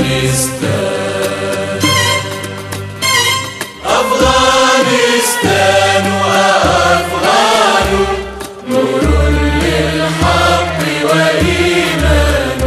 أفغانستان وأفغان نور للحق وإيمان.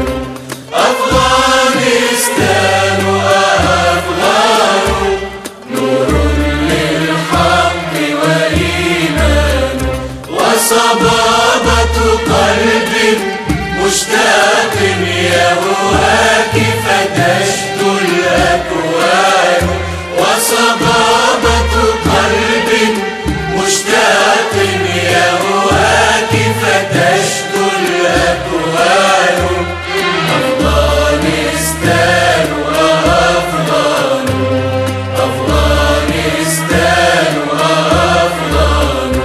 أفغانستان وأفغان نور للحق وإيمان. وصبابة قلب مشتاق يهواك فتشدو الأكوان. وصبابة قلب مشتاق يهواك فتشدو الأكوان. أفغانستان وأفغان أفغانستان وأفغان.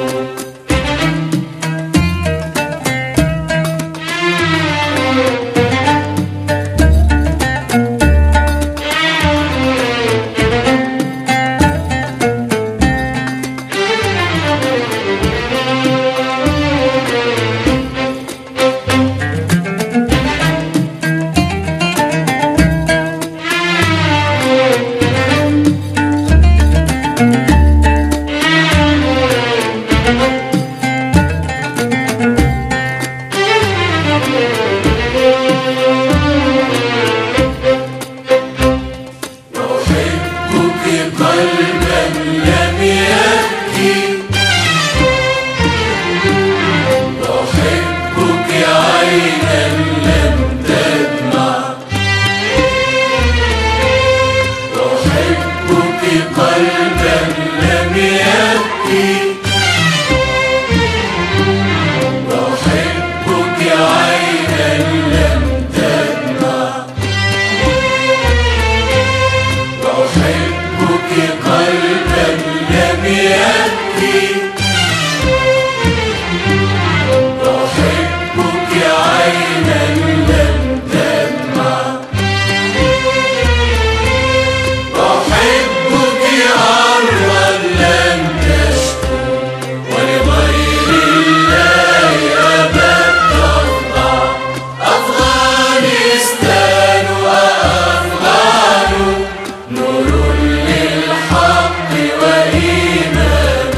قلبا لم يبكي أحبك عينا لم تدمع. أحبك قلبا لم يبكي أحبك عينا لم تدمع. أحبك قلبا لم يبكي أحبك عينا لم تدمع. أحبك أرضا لم تشكو ولغير الله أبد تخضع. أفغانستان وأفغان نور للحق وإيمان.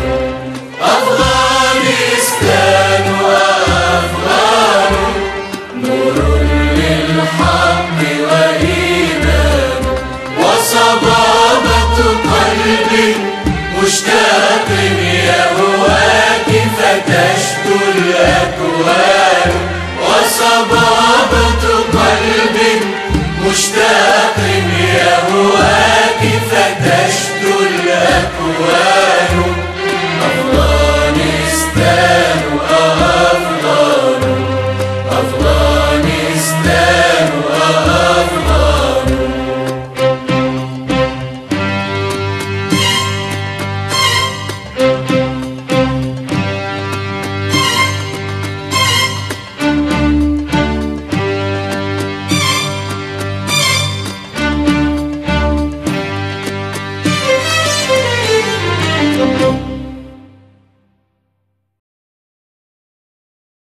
أفغانستان وأفغان نور للحق وإيمان. وصبابة قلب مشتاق يهواك فتشدو الأكوان. وصبابة قلب مشتاق يهواك فتشدو الأكوان.